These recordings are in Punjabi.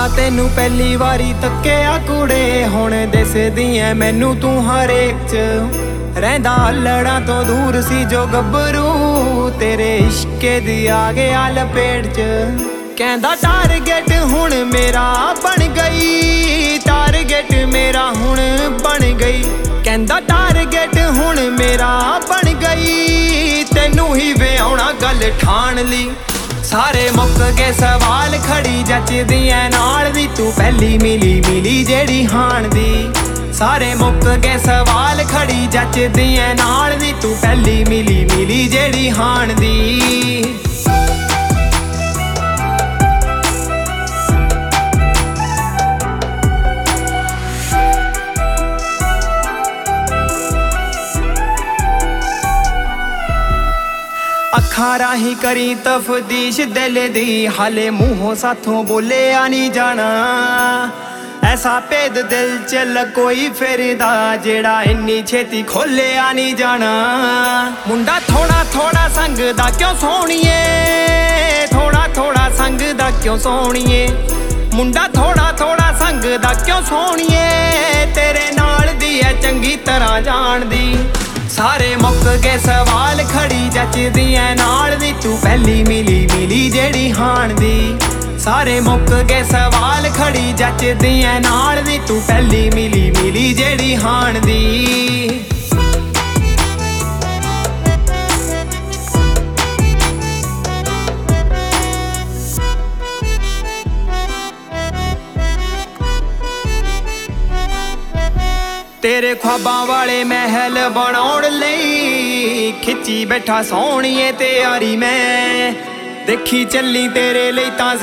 ਦਾ ਤੈਨੂੰ ਪਹਿਲੀ ਵਾਰੀ ਤੱਕਿਆ ਕੁੜੇ, ਹੁਣ ਦਿਸਦੀ ਐ ਮੈਨੂੰ ਤੂੰ ਹਰੇਕ ਚ। ਰਹਿੰਦਾ ਲੜਾਂ ਤੋਂ ਦੂਰ ਸੀ ਜੋ ਗੱਭਰੂ, ਤੇਰੇ ਇਸ਼ਕੇ ਦੀ ਆ ਗਿਆ ਲਪੇਟ ਚ। ਕਹਿੰਦਾ ਟਾਰਗੇਟ ਹੁਣ ਮੇਰਾ ਬਣ ਗਈ, ਟਾਰਗੇਟ ਮੇਰਾ ਹੁਣ ਬਣ ਗਈ। ਕਹਿੰਦਾ ਟਾਰਗੇਟ ਹੁਣ ਮੇਰਾ ਬਣ ਗਈ, ਤੈਨੂੰ ਹੀ ਵਿਆਹੁਣਾ ਗੱਲ ਠਾਣ ਲਈ। ਸਾਰੇ ਮੁੱਕ ਗਏ ਸਵਾਲ, ਖੜੀ ਜੱਚਦੀ ਐ ਨਾਲ ਦੀ ਤੂੰ ਪਹਿਲੀ ਮਿਲੀ ਜਿਹੜੀ ਹਾਣ ਦੀ। ਸਾਰੇ ਮੁੱਕ ਗਏ ਸਵਾਲ, ਖੜੀ ਜੱਚਦੀ ਐ ਨਾਲ ਦੀ ਤੂੰ ਪਹਿਲੀ ਮਿਲੀ ਜਿਹੜੀ ਹਾਣ ਦੀ। ਅੱਖਾਂ ਰਾਹੀਂ ਕਰੀ ਤਫਦੀਸ਼ ਦਿਲ ਦੀ, ਹਾਲੇ ਮੂੰਹੋਂ ਸਾਥੋਂ ਬੋਲਿਆ ਨਹੀਂ ਜਾਣਾ। ਐਸਾ ਭੇਦ ਦਿਲ ਚ ਲਕੋਈ ਫਿਰਦਾ, ਜਿਹੜਾ ਇੰਨੀ ਛੇਤੀ ਖੋਲਿਆ ਨਹੀਂ ਜਾਣਾ। ਮੁੰਡਾ ਥੋੜਾ ਥੋੜਾ ਸੰਗਦਾ ਕਿਉਂ ਸੋਹਣੀਏ, ਥੋੜਾ ਥੋੜਾ ਸੰਗਦਾ ਕਿਉਂ ਸੋਹਣੀਏ। ਮੁੰਡਾ ਥੋੜਾ ਥੋੜਾ ਸੰਗਦਾ ਕਿਉਂ ਸੋਹਣੀਏ, ਤੇਰੇ ਨਾਲ ਦੀ ਐ ਚੰਗੀ ਤਰ੍ਹਾਂ ਜਾਣਦੀ। ਸਾਰੇ ਮੁੱਕ ਗਏ ਸਵਾਲ, ਖੜੀ ਜੱਚਦੀ ਐ ਨਾਲ ਦੀ ਤੂੰ ਪਹਿਲੀ ਮਿਲੀ ਜਿਹੜੀ ਹਾਣ ਦੀ। ਸਾਰੇ ਮੁੱਕ ਗਏ ਸਵਾਲ, ਖੜੀ ਜੱਚਦੀ ਐ ਨਾਲ ਦੀ ਤੂੰ ਪਹਿਲੀ ਮਿਲੀ ਜਿਹੜੀ ਹਾਣ ਦੀ। ਤੇਰੇ ख्वाबां ਵਾਲੇ ਮਹਿਲ ਬਣਾਉਣ ਲਈ, ਖਿੱਚੀ ਬੈਠਾ ਸੋਹਣੀਏ ਤਿਆਰੀ ਮੈਂ। ਦੇਖੀ ਚੱਲੀ ਤੇਰੇ ਲਈ ਤਾਂ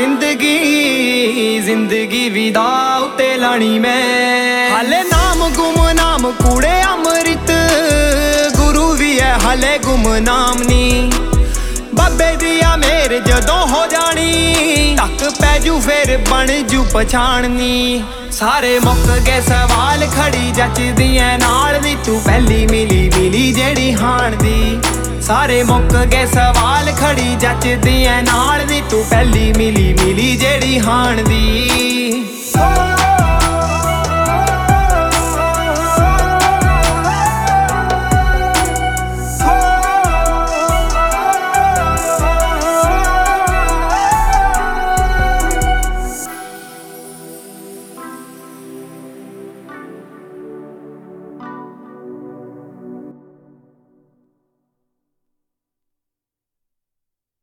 ਜ਼ਿੰਦਗੀ ਵੀ ਦਾਅ ਉੱਤੇ ਲਾਣੀ ਮੈਂ। ਹਾਲੇ ਨਾਮ ਗੁਮਨਾਮ ਕੂੜੇ ਅੰਮ੍ਰਿਤ, ਗੁਰੂ ਵੀ ਐ ਹਾਲੇ ਗੁਮਨਾਮ ਨੀ। ਬਾਬੇ ਦੀ ਆ ਮੇਰ ਜਦੋਂ ਹੋ ਜਾਣੀ, ਟੱਕ ਪੈ ਜੂ ਫੇਰ ਬਣ ਜੂ ਪਛਾਣਨੀ। ਸਾਰੇ ਮੁੱਕ ਗਏ ਸਵਾਲ, ਖੜੀ ਜੱਚਦੀ ਐ ਨਾਲ ਦੀ ਤੂੰ ਪਹਿਲੀ ਮਿਲੀ ਜਿਹੜੀ ਹਾਣ ਦੀ। ਸਾਰੇ ਮੁੱਕ ਗਏ ਸਵਾਲ, ਖੜੀ ਜੱਚਦੀ ਐ ਨਾਲ ਦੀ ਤੂੰ ਪਹਿਲੀ ਮਿਲੀ ਜਿਹੜੀ ਹਾਣ ਦੀ।